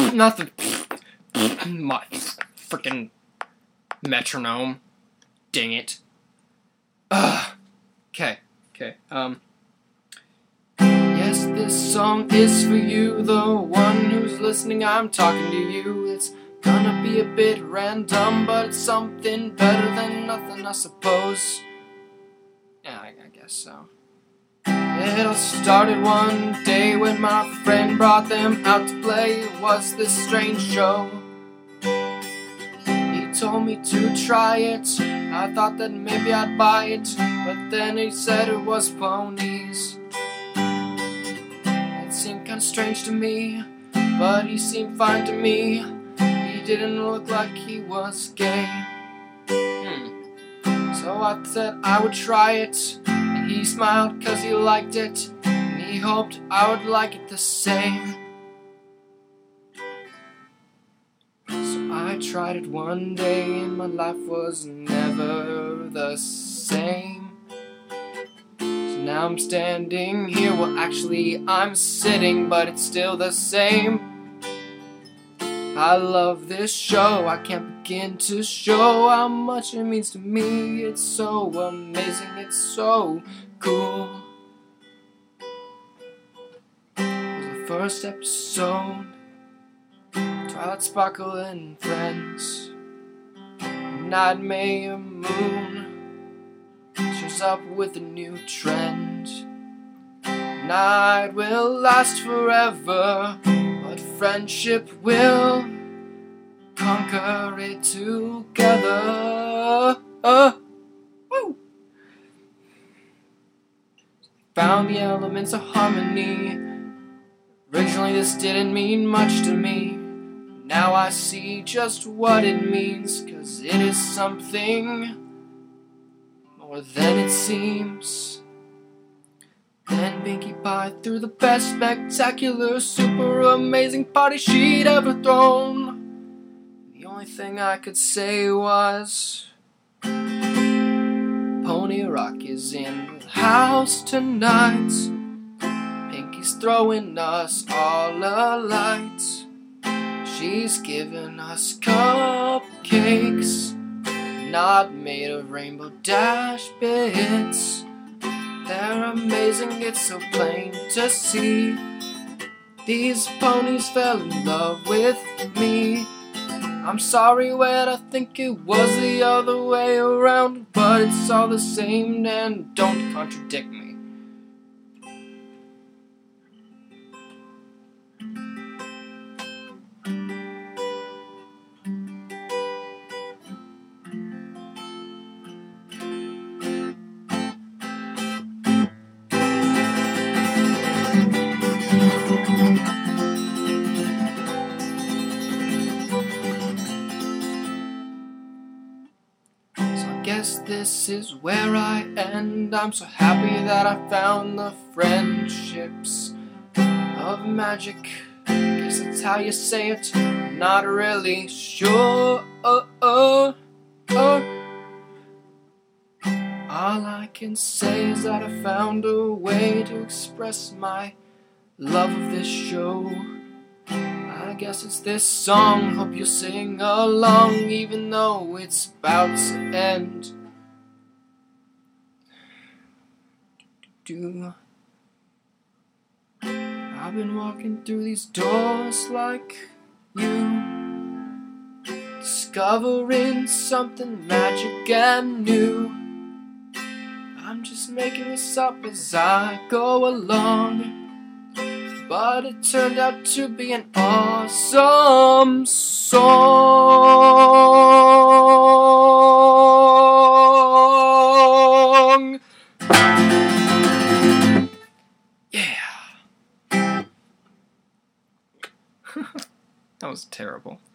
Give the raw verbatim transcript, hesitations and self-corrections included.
not the my freaking metronome. Dang it. Ugh. Okay, okay, um. Yes, this song is for you, the one who's listening, I'm talking to you. It's gonna be a bit random, but it's something better than nothing, I suppose. Yeah, I, I guess so. It all started one day when my friend brought them out to play. It was this strange show. He told me to try it. I thought that maybe I'd buy it, but then he said it was ponies. It seemed kinda strange to me, but he seemed fine to me. He didn't look like he was gay. Hmm. So I said I would try it. He smiled cause he liked it, and he hoped I would like it the same. So I tried it one day and my life was never the same. So now I'm standing here, well actually I'm sitting, but it's still the same. I love this show, I can't begin to show how much it means to me. It's so amazing, it's so cool. It was the first episode, Twilight Sparkle and Friends. Night May or Moon shows up with a new trend. Night will last forever, but friendship will conquer it together. Uh, woo. Found the elements of harmony. Originally this didn't mean much to me. Now I see just what it means, cause it is something more than it seems. Then Pinkie Pie threw the best spectacular, super amazing party she'd ever thrown. The only thing I could say was, Pony Rock is in the house tonight. Pinkie's throwing us all a light. She's giving us cupcakes, not made of Rainbow Dash bits. They're amazing, it's so plain to see. These ponies fell in love with me. I'm sorry, Wed, I think it was the other way around, but it's all the same, and don't contradict me. I guess this is where I end. I'm so happy that I found the friendships of magic. Guess that's how you say it. Not really sure. Uh, uh, uh. All I can say is that I found a way to express my love of this show. I guess it's this song, hope you sing along, even though it's about to end. Do I've been walking through these doors like you, discovering something magic and new. I'm just making this up as I go along, but it turned out to be an awesome song. Yeah. That was terrible.